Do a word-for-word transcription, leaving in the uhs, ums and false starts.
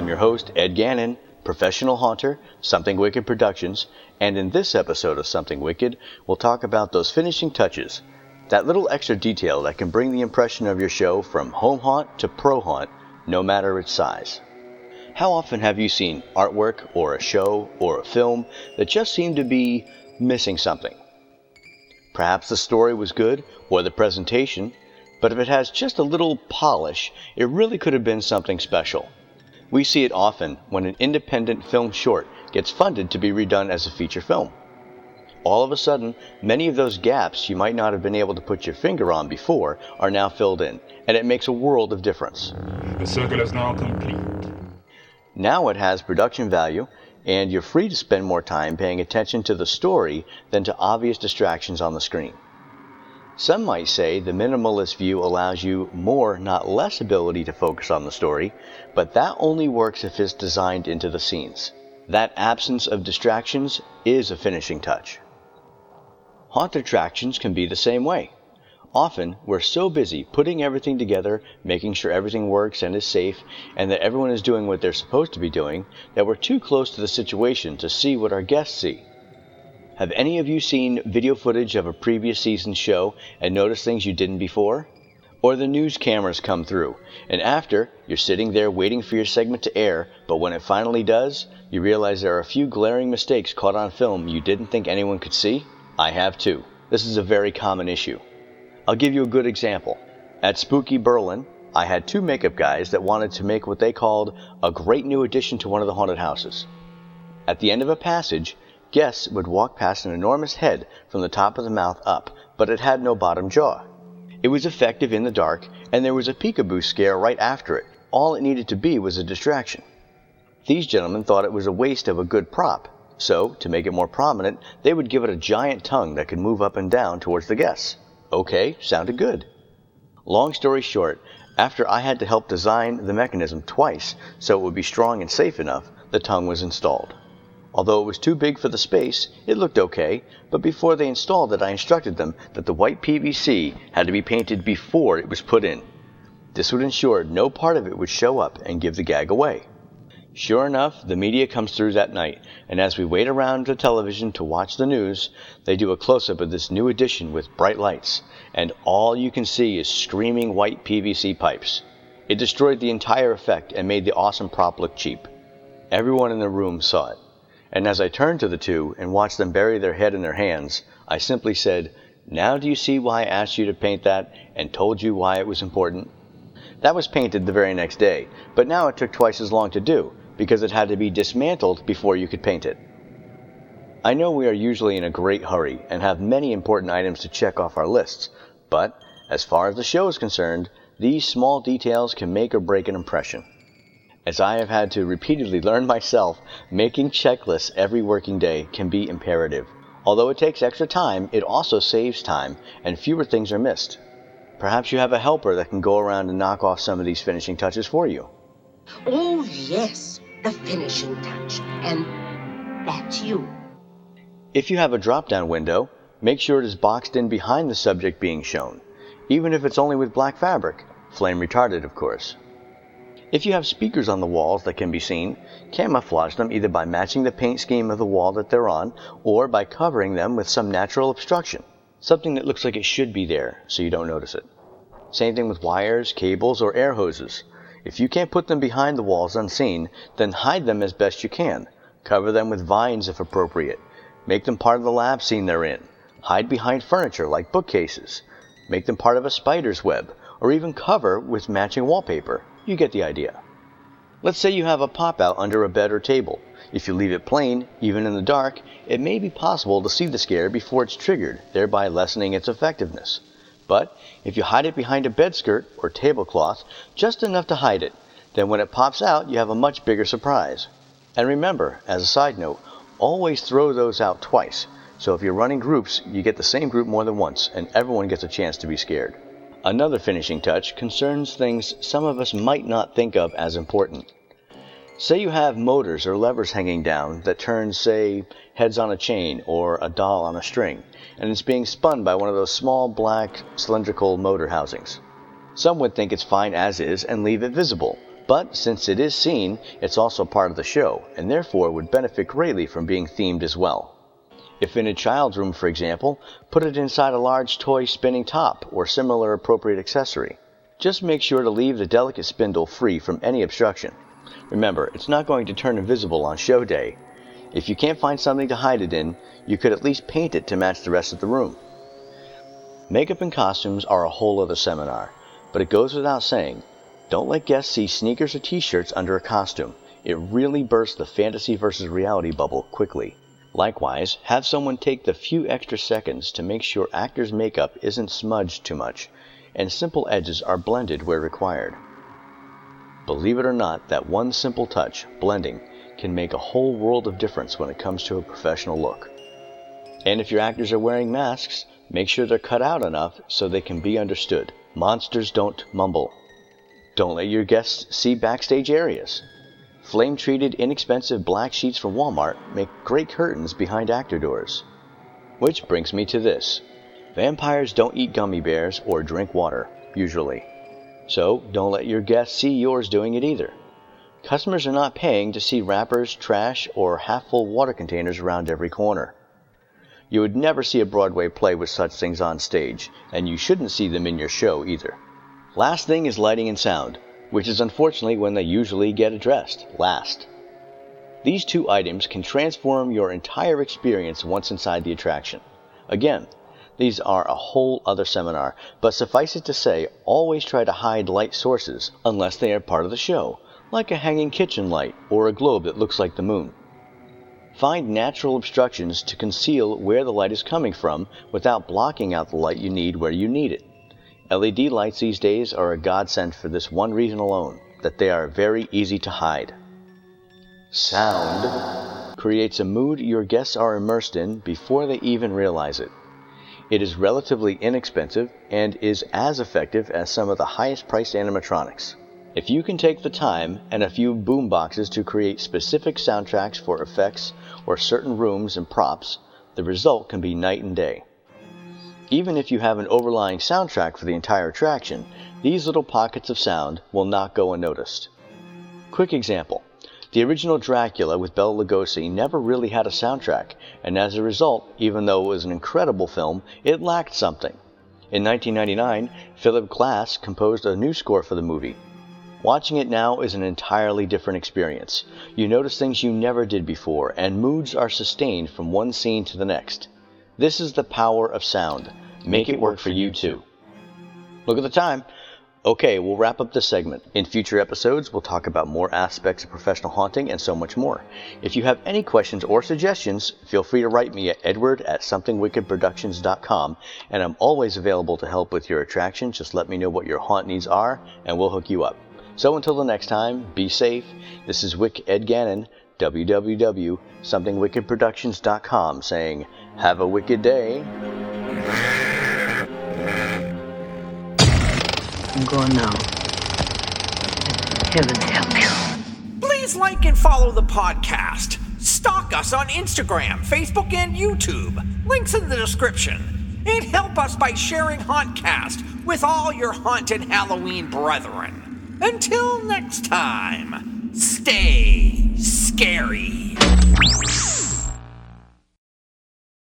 I'm your host, Ed Gannon, professional haunter, Something Wicked Productions, and in this episode of Something Wicked, we'll talk about those finishing touches, that little extra detail that can bring the impression of your show from home haunt to pro haunt, no matter its size. How often have you seen artwork or a show or a film that just seemed to be missing something? Perhaps the story was good or the presentation, but if it has just a little polish, it really could have been something special. We see it often when an independent film short gets funded to be redone as a feature film. All of a sudden, many of those gaps you might not have been able to put your finger on before are now filled in, and it makes a world of difference. The circle is now complete. Now it has production value, and you're free to spend more time paying attention to the story than to obvious distractions on the screen. Some might say the minimalist view allows you more, not less, ability to focus on the story, but that only works if it's designed into the scenes. That absence of distractions is a finishing touch. Haunt attractions can be the same way. Often, we're so busy putting everything together, making sure everything works and is safe, and that everyone is doing what they're supposed to be doing, that we're too close to the situation to see what our guests see. Have any of you seen video footage of a previous season's show and noticed things you didn't before? Or the news cameras come through, and after, you're sitting there waiting for your segment to air, but when it finally does, you realize there are a few glaring mistakes caught on film you didn't think anyone could see? I have too. This is a very common issue. I'll give you a good example. At Spooky Berlin, I had two makeup guys that wanted to make what they called a great new addition to one of the haunted houses. At the end of a passage, guests would walk past an enormous head from the top of the mouth up, but it had no bottom jaw. It was effective in the dark, and there was a peekaboo scare right after it. All it needed to be was a distraction. These gentlemen thought it was a waste of a good prop, so, to make it more prominent, they would give it a giant tongue that could move up and down towards the guests. Okay, sounded good. Long story short, after I had to help design the mechanism twice so it would be strong and safe enough, the tongue was installed. Although it was too big for the space, it looked okay, but before they installed it I instructed them that the white P V C had to be painted before it was put in. This would ensure no part of it would show up and give the gag away. Sure enough, the media comes through that night, and as we wait around the television to watch the news, they do a close-up of this new addition with bright lights, and all you can see is screaming white P V C pipes. It destroyed the entire effect and made the awesome prop look cheap. Everyone in the room saw it. And as I turned to the two and watched them bury their head in their hands, I simply said, "Now do you see why I asked you to paint that and told you why it was important?" That was painted the very next day, but now it took twice as long to do, because it had to be dismantled before you could paint it. I know we are usually in a great hurry and have many important items to check off our lists, but as far as the show is concerned, these small details can make or break an impression. As I have had to repeatedly learn myself, making checklists every working day can be imperative. Although it takes extra time, it also saves time, and fewer things are missed. Perhaps you have a helper that can go around and knock off some of these finishing touches for you. Oh, yes, the finishing touch. And that's you. If you have a drop-down window, make sure it is boxed in behind the subject being shown, even if it's only with black fabric, flame retardant, of course. If you have speakers on the walls that can be seen, camouflage them either by matching the paint scheme of the wall that they're on or by covering them with some natural obstruction, something that looks like it should be there so you don't notice it. Same thing with wires, cables, or air hoses. If you can't put them behind the walls unseen, then hide them as best you can. Cover them with vines if appropriate. Make them part of the lab scene they're in. Hide behind furniture like bookcases. Make them part of a spider's web, or even cover with matching wallpaper. You get the idea. Let's say you have a pop-out under a bed or table. If you leave it plain, even in the dark, it may be possible to see the scare before it's triggered, thereby lessening its effectiveness. But if you hide it behind a bed skirt or tablecloth, just enough to hide it, then when it pops out, you have a much bigger surprise. And remember, as a side note, always throw those out twice. So if you're running groups, you get the same group more than once, and everyone gets a chance to be scared. Another finishing touch concerns things some of us might not think of as important. Say you have motors or levers hanging down that turn, say, heads on a chain or a doll on a string, and it's being spun by one of those small black cylindrical motor housings. Some would think it's fine as is and leave it visible, But since it is seen, it's also part of the show, and therefore would benefit greatly from being themed as well. If in a child's room, for example, put it inside a large toy spinning top or similar appropriate accessory. Just make sure to leave the delicate spindle free from any obstruction. Remember, it's not going to turn invisible on show day. If you can't find something to hide it in, you could at least paint it to match the rest of the room. Makeup and costumes are a whole other seminar, but it goes without saying, don't let guests see sneakers or t-shirts under a costume. It really bursts the fantasy versus reality bubble quickly. Likewise, have someone take the few extra seconds to make sure actors' makeup isn't smudged too much, and simple edges are blended where required. Believe it or not, that one simple touch, blending, can make a whole world of difference when it comes to a professional look. And if your actors are wearing masks, make sure they're cut out enough so they can be understood. Monsters don't mumble. Don't let your guests see backstage areas. Flame-treated, inexpensive black sheets from Walmart make great curtains behind actor doors. Which brings me to this. Vampires don't eat gummy bears or drink water, usually. So don't let your guests see yours doing it either. Customers are not paying to see wrappers, trash, or half-full water containers around every corner. You would never see a Broadway play with such things on stage, and you shouldn't see them in your show either. Last thing is lighting and sound, which is unfortunately when they usually get addressed last. These two items can transform your entire experience once inside the attraction. Again, these are a whole other seminar, but suffice it to say, always try to hide light sources unless they are part of the show, like a hanging kitchen light or a globe that looks like the moon. Find natural obstructions to conceal where the light is coming from without blocking out the light you need where you need it. L E D lights these days are a godsend for this one reason alone, that they are very easy to hide. Sound creates a mood your guests are immersed in before they even realize it. It is relatively inexpensive and is as effective as some of the highest priced animatronics. If you can take the time and a few boom boxes to create specific soundtracks for effects or certain rooms and props, the result can be night and day. Even if you have an overlying soundtrack for the entire attraction, these little pockets of sound will not go unnoticed. Quick example. The original Dracula with Bela Lugosi never really had a soundtrack, and as a result, even though it was an incredible film, it lacked something. In nineteen ninety-nine, Philip Glass composed a new score for the movie. Watching it now is an entirely different experience. You notice things you never did before, and moods are sustained from one scene to the next. This is the power of sound. Make it work for you too. Look at the time. Okay, we'll wrap up this segment. In future episodes, we'll talk about more aspects of professional haunting and so much more. If you have any questions or suggestions, feel free to write me at edward at something wicked productions dot com, and I'm always available to help with your attraction. Just let me know what your haunt needs are, and we'll hook you up. So until the next time, be safe. This is Wick Ed Gannon, w w w dot something wicked productions dot com, saying, have a wicked day. I'm going now. Heaven help you. Please like and follow the podcast. Stalk us on Instagram, Facebook, and YouTube. Links in the description. And help us by sharing Hauntcast with all your haunted Halloween brethren. Until next time, stay scary.